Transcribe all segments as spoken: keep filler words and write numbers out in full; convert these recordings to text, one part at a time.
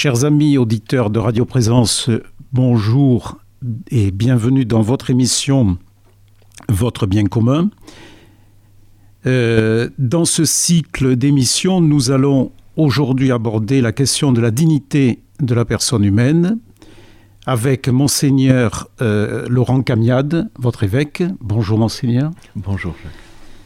Chers amis auditeurs de Radio Présence, bonjour et bienvenue dans votre émission « Votre bien commun ». Euh, dans ce cycle d'émissions, nous allons aujourd'hui aborder la question de la dignité de la personne humaine avec Monseigneur euh, Laurent Camiade, votre évêque. Bonjour Monseigneur. Bonjour Jacques.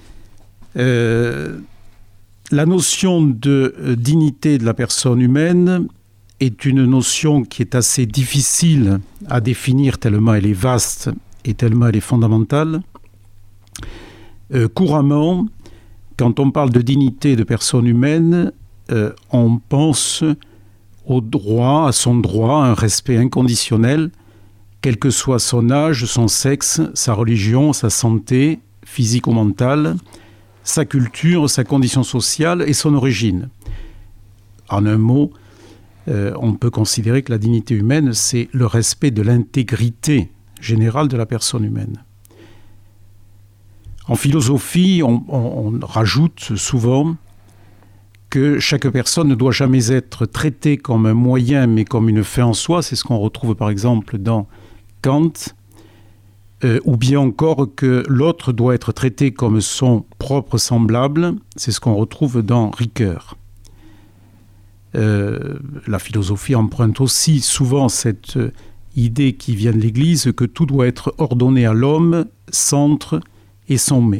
Euh, la notion de euh, dignité de la personne humaine est une notion qui est assez difficile à définir tellement elle est vaste et tellement elle est fondamentale. Euh, couramment, quand on parle de dignité de personne humaine, euh, on pense au droit, à son droit, à un respect inconditionnel, quel que soit son âge, son sexe, sa religion, sa santé physique ou mentale, sa culture, sa condition sociale et son origine. En un mot, euh, on peut considérer que la dignité humaine, c'est le respect de l'intégrité générale de la personne humaine. En philosophie, on, on, on rajoute souvent que chaque personne ne doit jamais être traitée comme un moyen, mais comme une fin en soi. C'est ce qu'on retrouve par exemple dans Kant. Euh, ou bien encore que l'autre doit être traité comme son propre semblable. C'est ce qu'on retrouve dans Ricoeur. Euh, la philosophie emprunte aussi souvent cette idée qui vient de l'Église que tout doit être ordonné à l'homme, centre et sommé.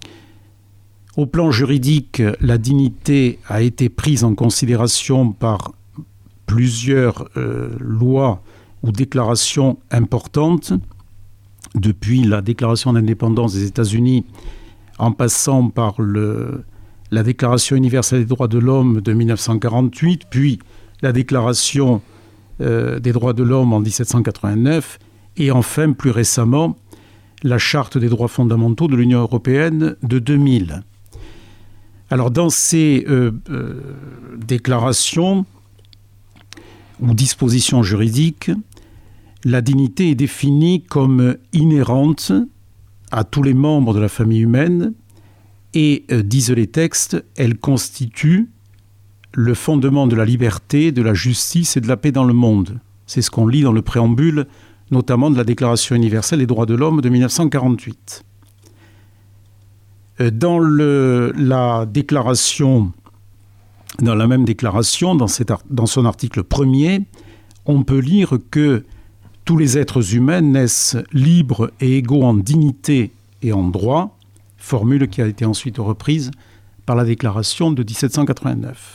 Au plan juridique, la dignité a été prise en considération par plusieurs euh, lois ou déclarations importantes, depuis la déclaration d'indépendance des États-Unis, en passant par le, la Déclaration universelle des droits de l'homme de mille neuf cent quarante-huit, puis la Déclaration euh, des droits de l'homme en dix-sept cent quatre-vingt-neuf, et enfin, plus récemment, la Charte des droits fondamentaux de l'Union européenne de deux mille. Alors, dans ces euh, euh, déclarations ou dispositions juridiques, la dignité est définie comme inhérente à tous les membres de la famille humaine et, euh, disent les textes, elle constitue le fondement de la liberté, de la justice et de la paix dans le monde. C'est ce qu'on lit dans le préambule, notamment de la Déclaration universelle des droits de l'homme de mille neuf cent quarante-huit. Euh, dans le, la déclaration, dans la même déclaration, dans, cet, dans son article premier, on peut lire que tous les êtres humains naissent libres et égaux en dignité et en droit, formule qui a été ensuite reprise par la déclaration de dix-sept cent quatre-vingt-neuf.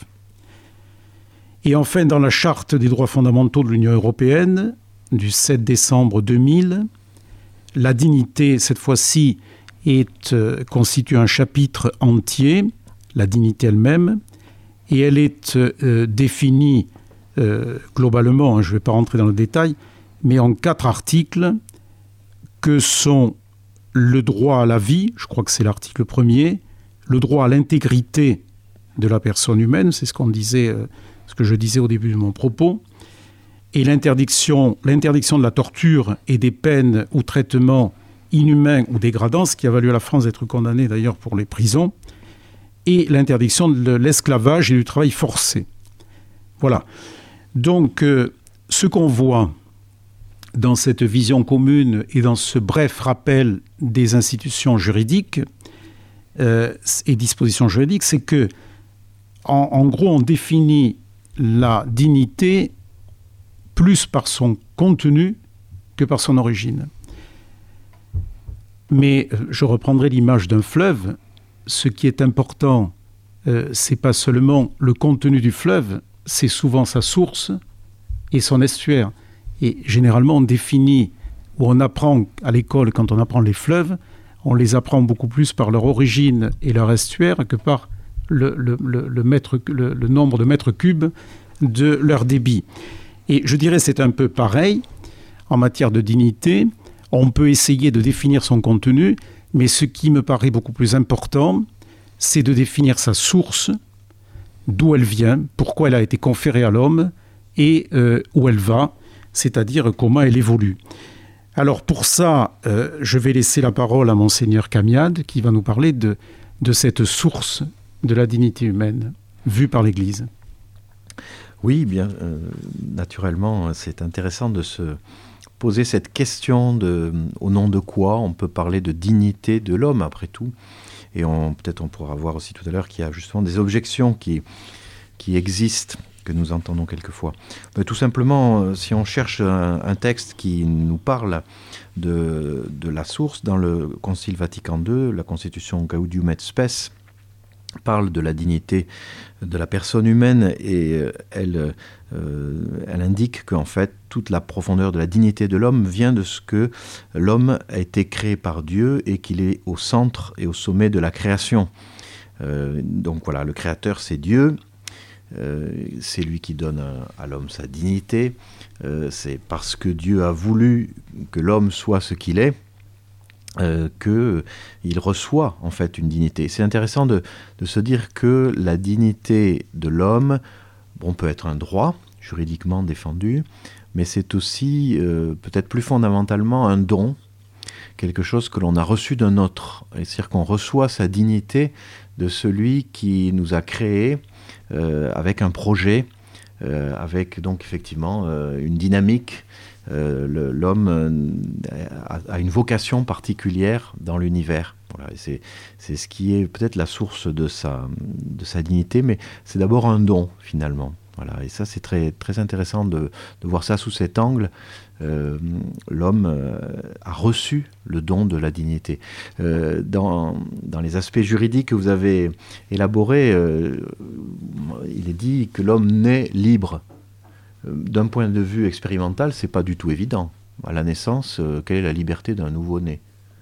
Et enfin, dans la Charte des droits fondamentaux de l'Union européenne, du sept décembre deux mille, la dignité, cette fois-ci, est, euh, constitue un chapitre entier, la dignité elle-même, et elle est euh, définie euh, globalement, hein, je ne vais pas rentrer dans le détail, mais en quatre articles que sont le droit à la vie, je crois que c'est l'article premier, le droit à l'intégrité de la personne humaine, c'est ce qu'on disait, euh, ce que je disais au début de mon propos, et l'interdiction, l'interdiction de la torture et des peines ou traitements inhumains ou dégradants, ce qui a valu à la France d'être condamnée d'ailleurs pour les prisons, et l'interdiction de l'esclavage et du travail forcé. Voilà. Donc, euh, ce qu'on voit dans cette vision commune et dans ce bref rappel des institutions juridiques euh, et dispositions juridiques, c'est que, en, en gros, on définit la dignité plus par son contenu que par son origine. Mais je reprendrai l'image d'un fleuve. Ce qui est important, euh, c'est pas seulement le contenu du fleuve, c'est souvent sa source et son estuaire. Et généralement, on définit, ou on apprend à l'école, quand on apprend les fleuves, on les apprend beaucoup plus par leur origine et leur estuaire que par le, le, le, le, mètre, le, le nombre de mètres cubes de leur débit. Et je dirais c'est un peu pareil en matière de dignité. On peut essayer de définir son contenu, mais ce qui me paraît beaucoup plus important, c'est de définir sa source, d'où elle vient, pourquoi elle a été conférée à l'homme et euh, où elle va, c'est-à-dire comment elle évolue. Alors pour ça, euh, je vais laisser la parole à Monseigneur Camiade qui va nous parler de, de cette source de la dignité humaine vue par l'Église. Oui, bien, euh, naturellement, c'est intéressant de se poser cette question de au nom de quoi on peut parler de dignité de l'homme, après tout. Et on, peut-être on pourra voir aussi tout à l'heure qu'il y a justement des objections qui, qui existent, que nous entendons quelquefois. Mais tout simplement, si on cherche un, un texte qui nous parle de, de la source, dans le Concile Vatican deux, la Constitution Gaudium et Spes parle de la dignité de la personne humaine et elle, euh, elle indique qu'en fait, toute la profondeur de la dignité de l'homme vient de ce que l'homme a été créé par Dieu et qu'il est au centre et au sommet de la création. Euh, donc voilà, le Créateur, c'est Dieu. Euh, c'est lui qui donne à, à l'homme sa dignité. Euh, c'est parce que Dieu a voulu que l'homme soit ce qu'il est euh, qu'il reçoit en fait une dignité. C'est intéressant de, de se dire que la dignité de l'homme, bon, peut être un droit juridiquement défendu, mais c'est aussi euh, peut-être plus fondamentalement un don, quelque chose que l'on a reçu d'un autre. C'est-à-dire qu'on reçoit sa dignité de celui qui nous a créés Euh, avec un projet, euh, avec donc effectivement euh, une dynamique. Euh, le, l'homme euh, a, a une vocation particulière dans l'univers. Voilà, et c'est, c'est ce qui est peut-être la source de sa, de sa dignité, mais c'est d'abord un don finalement. Voilà, et ça c'est très, très intéressant de, de voir ça sous cet angle. Euh, l'homme euh, a reçu le don de la dignité. Euh, dans, dans les aspects juridiques que vous avez élaborés, euh, il est dit que l'homme naît libre. Euh, d'un point de vue expérimental, c'est pas du tout évident. À la naissance, euh, quelle est la liberté d'un nouveau-né ?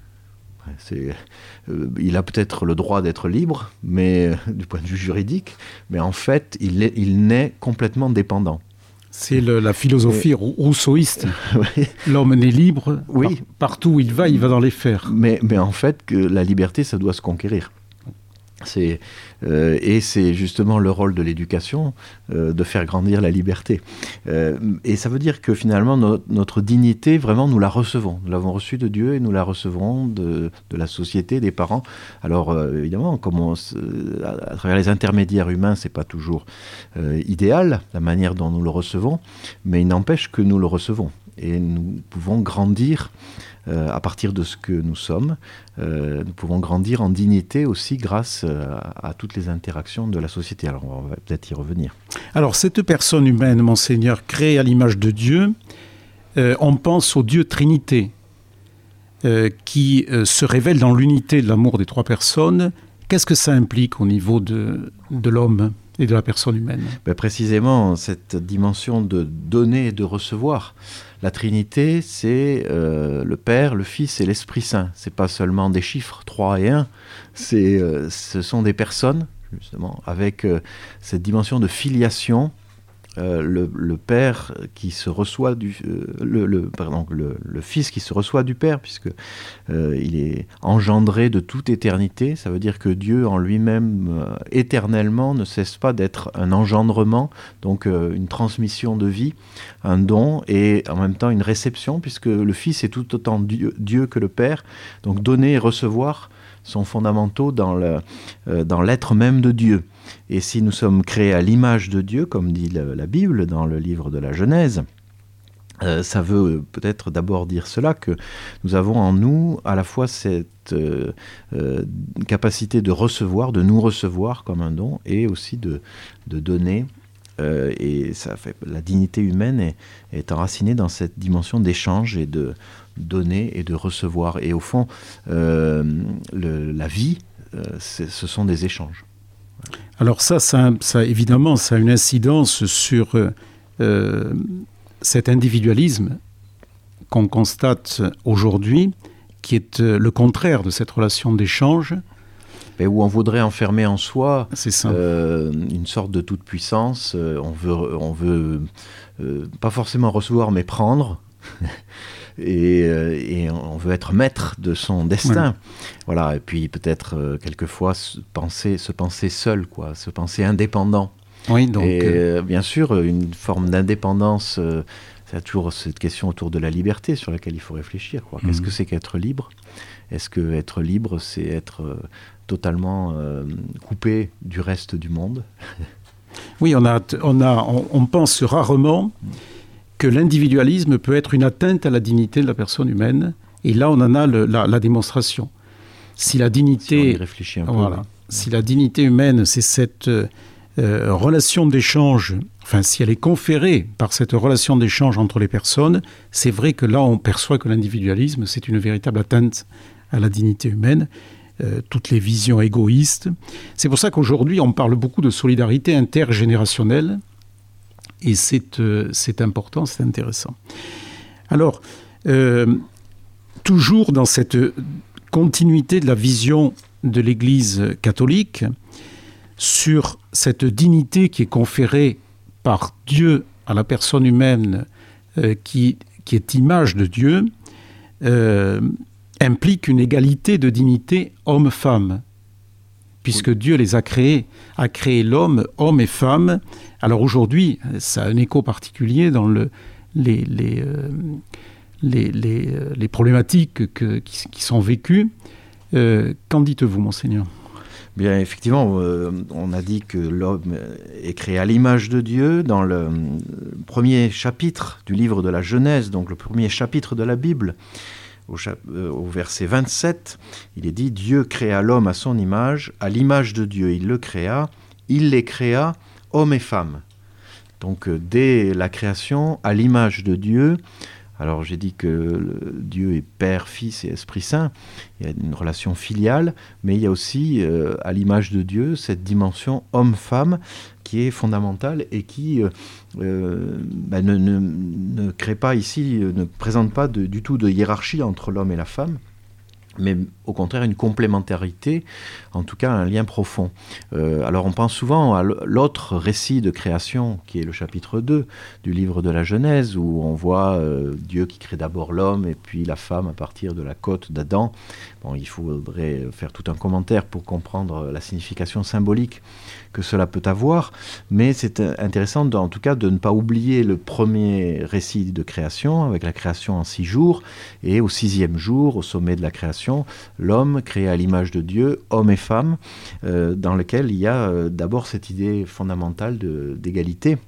C'est, euh, il a peut-être le droit d'être libre, mais euh, du point de vue juridique, mais en fait, il, est, il naît complètement dépendant. C'est le, la philosophie et, rousseauiste. Oui. L'homme n'est libre, oui. par, partout où il va, il va dans les fers. Mais, mais en fait, que la liberté, ça doit se conquérir. C'est, euh, et c'est justement le rôle de l'éducation, euh, de faire grandir la liberté. Euh, et ça veut dire que finalement, no- notre dignité, vraiment, nous la recevons. Nous l'avons reçue de Dieu et nous la recevrons de, de la société, des parents. Alors, euh, évidemment, comme on, à, à travers les intermédiaires humains, c'est pas toujours euh, idéal, la manière dont nous le recevons, mais il n'empêche que nous le recevons. Et nous pouvons grandir Euh, à partir de ce que nous sommes. Euh, nous pouvons grandir en dignité aussi grâce euh, à, à toutes les interactions de la société. Alors, on va peut-être y revenir. Alors, cette personne humaine, Monseigneur, créée à l'image de Dieu, euh, on pense au Dieu Trinité, euh, qui euh, se révèle dans l'unité de l'amour des trois personnes. Qu'est-ce que ça implique au niveau de, de l'homme et de la personne humaine ? Ben, précisément, cette dimension de donner et de recevoir. La Trinité, c'est euh, le Père, le Fils et l'Esprit Saint. C'est pas seulement des chiffres, trois et un. C'est, euh, ce sont des personnes, justement, avec euh, cette dimension de filiation. Euh, le, le Père qui se reçoit du... Euh, le, le, pardon, le, le Fils qui se reçoit du Père, puisque euh, il est engendré de toute éternité. Ça veut dire que Dieu, en lui-même, euh, éternellement, ne cesse pas d'être un engendrement, donc euh, une transmission de vie, un don, et en même temps une réception, puisque le Fils est tout autant Dieu, Dieu que le Père. Donc donner et recevoir sont fondamentaux dans, le, euh, dans l'être même de Dieu. Et si nous sommes créés à l'image de Dieu, comme dit la, la Bible dans le livre de la Genèse, euh, ça veut peut-être d'abord dire cela, que nous avons en nous à la fois cette euh, euh, capacité de recevoir, de nous recevoir comme un don, et aussi de, de donner. Euh, et ça fait, la dignité humaine est, est enracinée dans cette dimension d'échange et de donner et de recevoir. Et au fond, euh, le, la vie, euh, ce sont des échanges. Alors ça, ça, ça, évidemment, ça a une incidence sur euh, cet individualisme qu'on constate aujourd'hui, qui est euh, le contraire de cette relation d'échange. Mais où on voudrait enfermer en soi C'est ça. Euh, une sorte de toute-puissance. Euh, on veut, on veut euh, pas forcément recevoir, mais prendre. Et, euh, et on veut être maître de son destin. Ouais. Voilà. Et puis peut-être euh, quelquefois se penser, se penser seul, quoi, se penser indépendant. Oui, donc, et euh, bien sûr, une forme d'indépendance, euh, c'est toujours cette question autour de la liberté sur laquelle il faut réfléchir, quoi. Qu'est-ce mmh. que c'est qu'être libre ? Est-ce que être libre, c'est être euh, totalement euh, coupé du reste du monde ? Oui, on, a, on, a, on, on pense rarement que l'individualisme peut être une atteinte à la dignité de la personne humaine. Et là, on en a le, la, la démonstration. Si la dignité, si on y réfléchit un peu, voilà, oui. si la dignité humaine, c'est cette euh, relation d'échange, enfin, si elle est conférée par cette relation d'échange entre les personnes, c'est vrai que là, on perçoit que l'individualisme, c'est une véritable atteinte à la dignité humaine. Euh, toutes les visions égoïstes. C'est pour ça qu'aujourd'hui, on parle beaucoup de solidarité intergénérationnelle. Et c'est, euh, c'est important, c'est intéressant. Alors, euh, toujours dans cette continuité de la vision de l'Église catholique, sur cette dignité qui est conférée par Dieu à la personne humaine, euh, qui, qui est image de Dieu, euh, implique une égalité de dignité homme-femme, puisque oui. Dieu les a créés, a créé l'homme, homme et femme. Alors aujourd'hui, ça a un écho particulier dans le, les, les, euh, les, les, les problématiques que, qui, qui sont vécues. Euh, qu'en dites-vous, Monseigneur ? Bien, effectivement, euh, on a dit que l'homme est créé à l'image de Dieu. Dans le premier chapitre du livre de la Genèse, donc le premier chapitre de la Bible, Au, chap- euh, au verset vingt-sept, il est dit « Dieu créa l'homme à son image, à l'image de Dieu il le créa, il les créa, hommes et femmes. » Donc euh, dès la création, à l'image de Dieu, alors j'ai dit que le, Dieu est Père, Fils et Esprit Saint, il y a une relation filiale, mais il y a aussi euh, à l'image de Dieu cette dimension homme-femme qui est fondamentale et qui euh, euh, bah, ne, ne, ne crée pas ici, ne présente pas de, du tout de hiérarchie entre l'homme et la femme, mais au contraire une complémentarité, en tout cas un lien profond. Euh, alors on pense souvent à l'autre récit de création, qui est le chapitre deux du livre de la Genèse, où on voit euh, Dieu qui crée d'abord l'homme et puis la femme à partir de la côte d'Adam. Bon, il faudrait faire tout un commentaire pour comprendre la signification symbolique que cela peut avoir, mais c'est intéressant en tout cas de ne pas oublier le premier récit de création, avec la création en six jours, et au sixième jour, au sommet de la création, l'homme créé à l'image de Dieu, homme et femme, euh, dans lequel il y a euh, d'abord cette idée fondamentale de, d'égalité,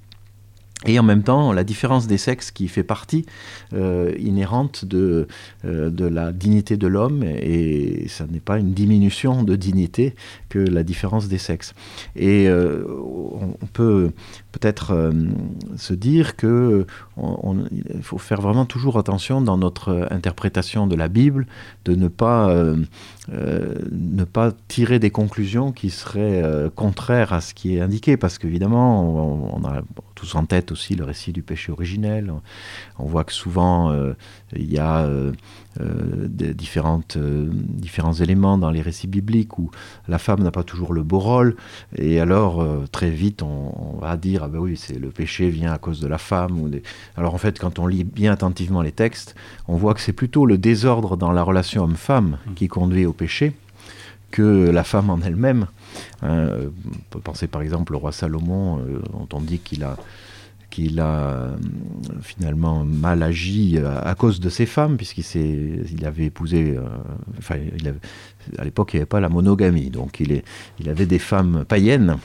et en même temps la différence des sexes qui fait partie euh, inhérente de, euh, de la dignité de l'homme, et ça n'est pas une diminution de dignité que la différence des sexes. Et euh, on peut peut-être euh, se dire que on, on, il faut faire vraiment toujours attention dans notre interprétation de la Bible, de ne pas, euh, euh, ne pas tirer des conclusions qui seraient euh, contraires à ce qui est indiqué, parce qu'évidemment, on, on a tous en tête aussi le récit du péché originel. On voit que souvent, euh, il y a euh, euh, des différentes, euh, différents éléments dans les récits bibliques où la femme n'a pas toujours le beau rôle, et alors euh, très vite on, on va dire ah ben oui, c'est le péché vient à cause de la femme. Ou des... Alors en fait, quand on lit bien attentivement les textes, on voit que c'est plutôt le désordre dans la relation homme-femme qui conduit au péché que la femme en elle-même. Hein, on peut penser par exemple au roi Salomon, euh, dont on dit qu'il a qu'il a euh, finalement mal agi à, à cause de ses femmes, puisqu'il s'est, il avait épousé, euh, enfin, il avait, à l'époque il n'y avait pas la monogamie, donc il, est, il avait des femmes païennes,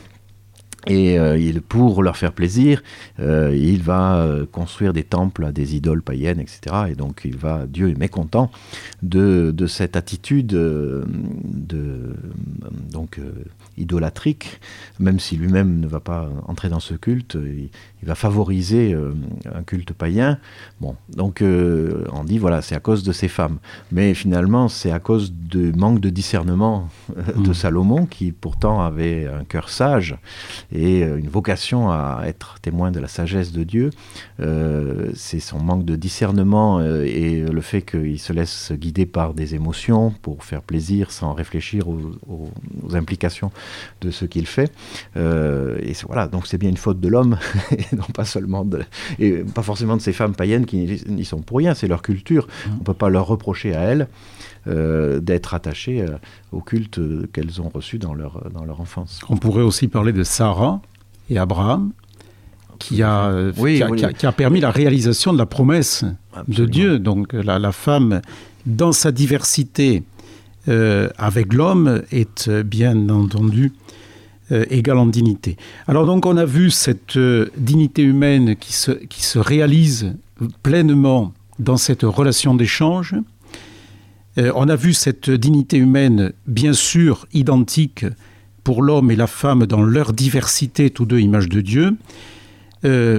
et euh, il, pour leur faire plaisir, euh, il va euh, construire des temples à des idoles païennes, et cetera. Et donc il va, Dieu est mécontent de, de cette attitude euh, de, donc, euh, idolâtrique, même si lui-même ne va pas entrer dans ce culte, il, il va favoriser euh, un culte païen. Bon, donc euh, on dit voilà, c'est à cause de ces femmes. Mais finalement, c'est à cause du manque de discernement euh, de mmh. Salomon, qui pourtant avait un cœur sage et une vocation à être témoin de la sagesse de Dieu. Euh, c'est son manque de discernement euh, et le fait qu'il se laisse guider par des émotions pour faire plaisir sans réfléchir aux, aux, aux implications de ce qu'il fait. Euh, et c'est, voilà, donc c'est bien une faute de l'homme, et non pas seulement de, et pas forcément de ces femmes païennes qui n'y sont pour rien, c'est leur culture. Mmh. On ne peut pas leur reprocher à elles Euh, d'être attachées euh, au culte qu'elles ont reçu dans leur, dans leur enfance. On pourrait aussi parler de Sarah et Abraham, qui a, euh, oui, qui, a, oui. qui, a, qui a permis la réalisation de la promesse Absolument. De Dieu. Donc la, la femme, dans sa diversité euh, avec l'homme, est bien entendu euh, égale en dignité. Alors donc on a vu cette euh, dignité humaine qui se, qui se réalise pleinement dans cette relation d'échange. Euh, on a vu cette dignité humaine, bien sûr, identique pour l'homme et la femme dans leur diversité, tous deux images de Dieu. Euh,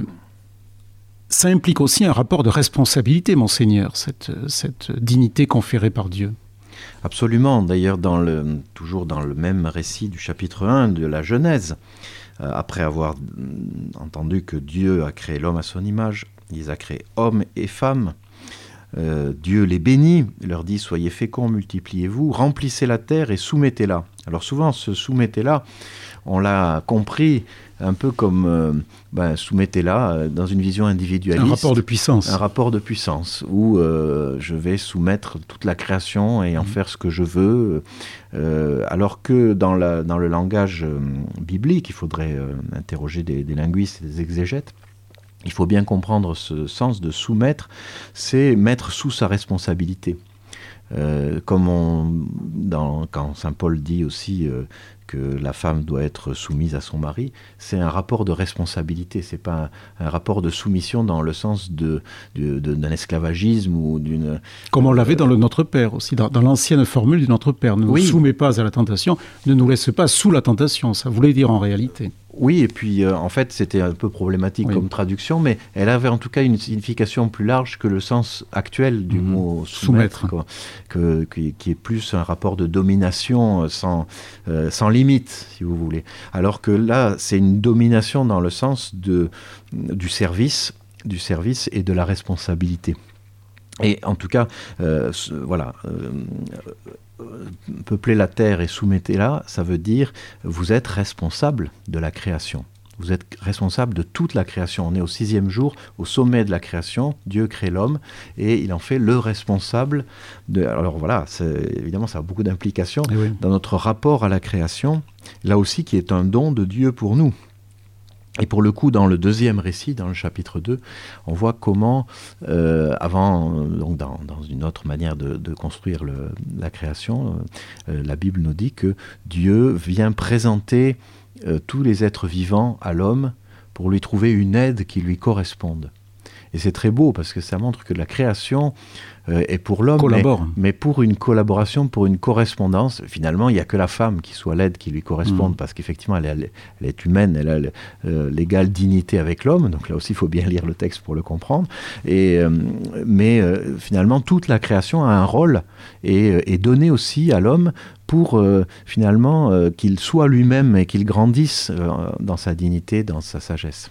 ça implique aussi un rapport de responsabilité, Monseigneur, cette, cette dignité conférée par Dieu. Absolument. D'ailleurs, dans le, toujours dans le même récit du chapitre un de la Genèse, euh, après avoir entendu que Dieu a créé l'homme à son image, il les a créés hommes et femmes, Euh, Dieu les bénit, leur dit « Soyez féconds, multipliez-vous, remplissez la terre et soumettez-la ». Alors souvent, ce « soumettez-la », on l'a compris un peu comme euh, ben, « soumettez-la » euh, dans une vision individualiste. Un rapport de puissance. Un rapport de puissance, où euh, je vais soumettre toute la création et en mmh. faire ce que je veux. Euh, alors que dans, la, dans le langage euh, biblique, il faudrait euh, interroger des, des linguistes et des exégètes, il faut bien comprendre ce sens de soumettre, c'est mettre sous sa responsabilité. Euh, comme on, dans, quand saint Paul dit aussi euh, que la femme doit être soumise à son mari, c'est un rapport de responsabilité, c'est pas un, un rapport de soumission dans le sens de, de, de, d'un esclavagisme ou d'une... Comme on l'avait euh, dans le Notre Père aussi, dans, dans l'ancienne formule du Notre Père, ne oui. nous soumets pas à la tentation, ne nous laisse pas sous la tentation, ça voulait dire en réalité. Oui, et puis euh, en fait c'était un peu problématique oui. comme traduction, mais elle avait en tout cas une signification plus large que le sens actuel du mmh. mot soumettre, soumettre. Quoi, que, que, qui est plus un rapport de domination sans, euh, sans limite, si vous voulez. Alors que là, c'est une domination dans le sens de, du service, du service et de la responsabilité. Et en tout cas, euh, voilà... Euh, peupler la terre et soumettez-la, ça veut dire vous êtes responsable de la création. Vous êtes responsable de toute la création. On est au sixième jour, au sommet de la création. Dieu crée l'homme et il en fait le responsable. De... Alors voilà, c'est... évidemment, ça a beaucoup d'implications oui. dans notre rapport à la création, là aussi qui est un don de Dieu pour nous. Et pour le coup, dans le deuxième récit, dans le chapitre deux, on voit comment, euh, avant, donc dans, dans une autre manière de, de construire le, la création, euh, la Bible nous dit que Dieu vient présenter euh, tous les êtres vivants à l'homme pour lui trouver une aide qui lui corresponde. Et c'est très beau parce que ça montre que la création euh, est pour l'homme, mais, mais pour une collaboration, pour une correspondance. Finalement, il n'y a que la femme qui soit l'aide qui lui corresponde mmh. parce qu'effectivement, elle, elle, elle est humaine, elle a euh, l'égale dignité avec l'homme. Donc là aussi, il faut bien lire le texte pour le comprendre. Et, euh, mais euh, finalement, toute la création a un rôle et est donnée aussi à l'homme pour euh, finalement euh, qu'il soit lui-même et qu'il grandisse euh, dans sa dignité, dans sa sagesse.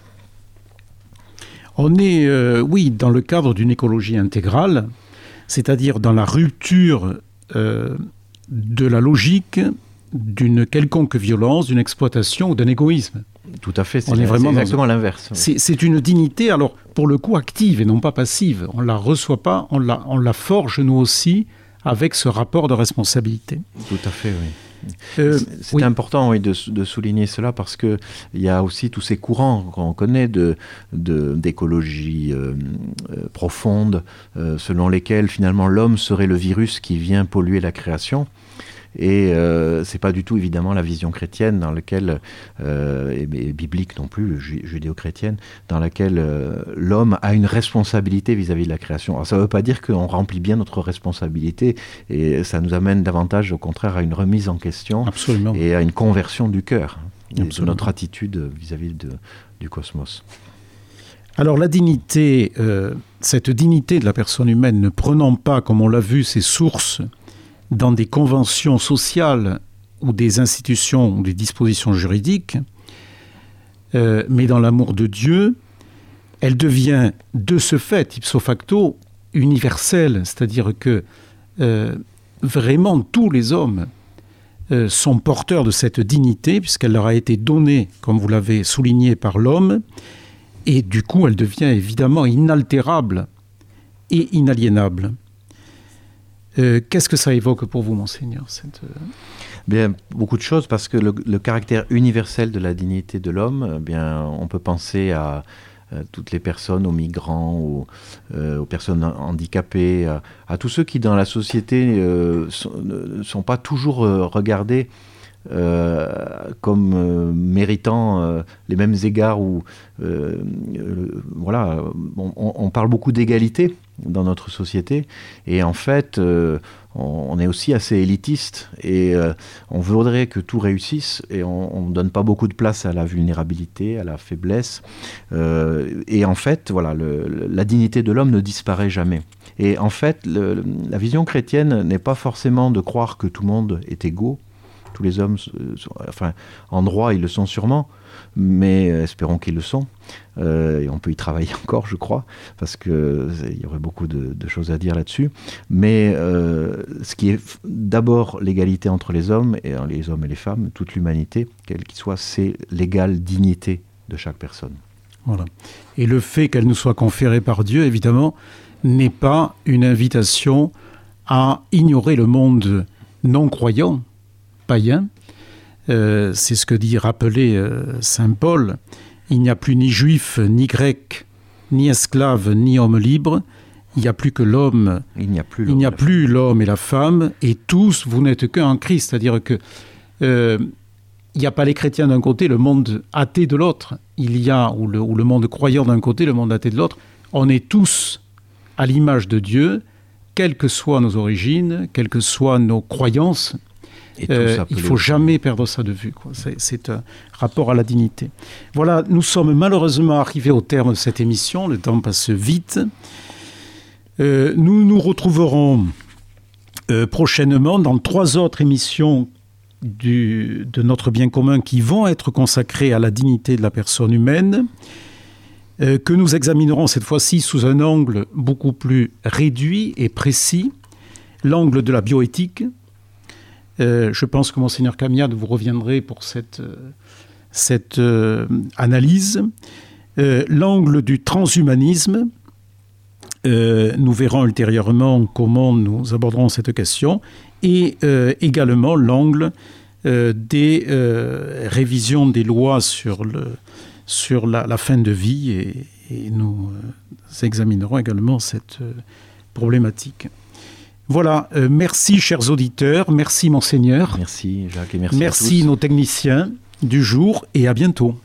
On est, euh, oui, dans le cadre d'une écologie intégrale, c'est-à-dire dans la rupture euh, de la logique d'une quelconque violence, d'une exploitation ou d'un égoïsme. Tout à fait, c'est, on est vraiment c'est exactement dans... l'inverse. Oui. C'est, c'est une dignité, alors pour le coup active et non pas passive. On ne la reçoit pas, on la, on la forge nous aussi avec ce rapport de responsabilité. Tout à fait, oui. Euh, c'est oui. important oui, de, de souligner cela parce qu'il y a aussi tous ces courants qu'on connaît de, de, d'écologie euh, euh, profonde euh, selon lesquels finalement l'homme serait le virus qui vient polluer la création. Et euh, c'est pas du tout évidemment la vision chrétienne dans laquelle euh, et, et biblique non plus, judéo-chrétienne, dans laquelle euh, l'homme a une responsabilité vis-à-vis de la création. Alors ça veut pas dire qu'on remplit bien notre responsabilité et ça nous amène davantage au contraire à une remise en question Absolument. Et à une conversion du cœur de notre attitude vis-à-vis de, du cosmos. Alors la dignité, euh, cette dignité de la personne humaine ne prenant pas, comme on l'a vu, ses sources dans des conventions sociales ou des institutions ou des dispositions juridiques, euh, mais dans l'amour de Dieu, elle devient de ce fait, ipso facto, universelle. C'est-à-dire que euh, vraiment tous les hommes euh, sont porteurs de cette dignité, puisqu'elle leur a été donnée, comme vous l'avez souligné, par l'homme, et du coup elle devient évidemment inaltérable et inaliénable. Euh, qu'est-ce que ça évoque pour vous, Monseigneur cette... Bien, beaucoup de choses, parce que le, le caractère universel de la dignité de l'homme, bien, on peut penser à, à toutes les personnes, aux migrants, aux, euh, aux personnes handicapées, à, à tous ceux qui, dans la société, euh, sont, ne sont pas toujours euh, regardés euh, comme euh, méritant euh, les mêmes égards. Où, euh, euh, voilà, on, on parle beaucoup d'égalité dans notre société, et en fait, euh, on, on est aussi assez élitiste, et euh, on voudrait que tout réussisse, et on ne donne pas beaucoup de place à la vulnérabilité, à la faiblesse, euh, et en fait, voilà, le, le, la dignité de l'homme ne disparaît jamais. Et en fait, le, la vision chrétienne n'est pas forcément de croire que tout le monde est égaux. Tous les hommes, sont, enfin, en droit, ils le sont sûrement, mais espérons qu'ils le sont. Euh, et on peut y travailler encore, je crois, parce qu'il y aurait beaucoup de, de choses à dire là-dessus. Mais euh, ce qui est d'abord l'égalité entre les hommes, et les hommes et les femmes, toute l'humanité, quelle qu'il soit, c'est l'égale dignité de chaque personne. Voilà. Et le fait qu'elle nous soit conférée par Dieu, évidemment, n'est pas une invitation à ignorer le monde non-croyant, païen. Euh, c'est ce que dit rappelé euh, saint Paul. Il n'y a plus ni juif, ni grec, ni esclave, ni homme libre. Il n'y a plus que l'homme. Il n'y a plus l'homme, il n'y a plus l'homme et la femme. Et tous, vous n'êtes qu'un en Christ. C'est-à-dire que euh, il n'y a pas les chrétiens d'un côté, le monde athée de l'autre. Il y a, ou le, ou le monde croyant d'un côté, le monde athée de l'autre. On est tous à l'image de Dieu, quelles que soient nos origines, quelles que soient nos croyances. Euh, il ne faut jamais perdre ça de vue, quoi. C'est, c'est un rapport à la dignité. Voilà, nous sommes malheureusement arrivés au terme de cette émission. Le temps passe vite. Euh, nous nous retrouverons euh, prochainement dans trois autres émissions du, de notre bien commun qui vont être consacrées à la dignité de la personne humaine, euh, que nous examinerons cette fois-ci sous un angle beaucoup plus réduit et précis, l'angle de la bioéthique. Euh, je pense que Monseigneur Camiade, vous reviendrez pour cette, euh, cette euh, analyse. Euh, l'angle du transhumanisme, euh, nous verrons ultérieurement comment nous aborderons cette question, et euh, également l'angle euh, des euh, révisions des lois sur, le, sur la, la fin de vie, et, et nous euh, examinerons également cette euh, problématique. Voilà, euh, merci chers auditeurs, merci Monseigneur. Merci Jacques et merci, merci à tous. Merci nos techniciens du jour, et à bientôt.